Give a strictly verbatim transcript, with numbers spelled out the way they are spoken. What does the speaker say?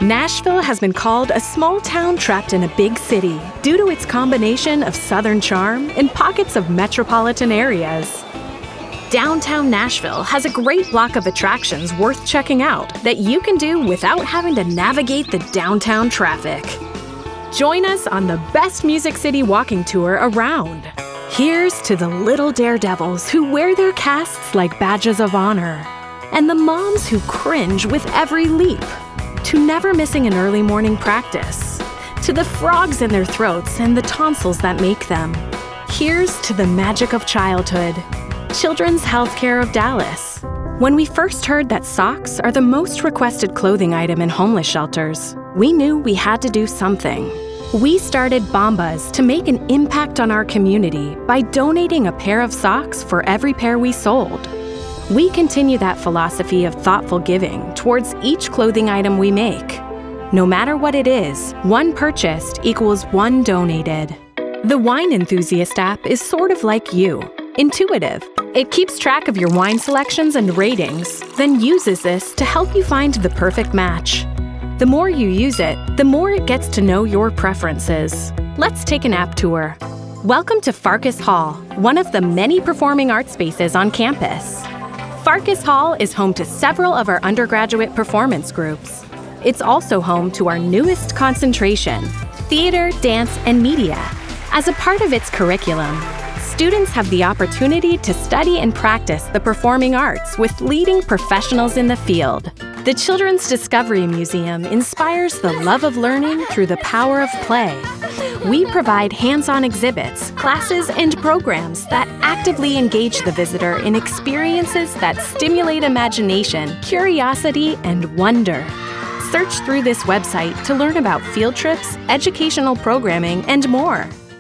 Nashville has been called a small town trapped in a big city due to its combination of Southern charm and pockets of metropolitan areas. Downtown Nashville has a great block of attractions worth checking out that you can do without having to navigate the downtown traffic. Join us on the best Music City walking tour around. Here's to the little daredevils who wear their casts like badges of honor, and the moms who cringe with every leap, to never missing an early morning practice, to the frogs in their throats and the tonsils that make them. Here's to the magic of childhood. Children's Healthcare of Dallas. When we first heard that socks are the most requested clothing item in homeless shelters, we knew we had to do something. We started Bombas to make an impact on our community by donating a pair of socks for every pair we sold. We continue that philosophy of thoughtful giving towards each clothing item we make. No matter what it is, one purchased equals one donated. The Wine Enthusiast app is sort of like you, intuitive. It keeps track of your wine selections and ratings, then uses this to help you find the perfect match. The more you use it, the more it gets to know your preferences. Let's take an app tour. Welcome to Farkas Hall, one of the many performing arts spaces on campus. Farkas Hall is home to several of our undergraduate performance groups. It's also home to our newest concentration, theater, dance, and media. As a part of its curriculum, students have the opportunity to study and practice the performing arts with leading professionals in the field. The Children's Discovery Museum inspires the love of learning through the power of play. We provide hands-on exhibits, classes, and programs that actively engage the visitor in experiences that stimulate imagination, curiosity, and wonder. Search through this website to learn about field trips, educational programming, and more.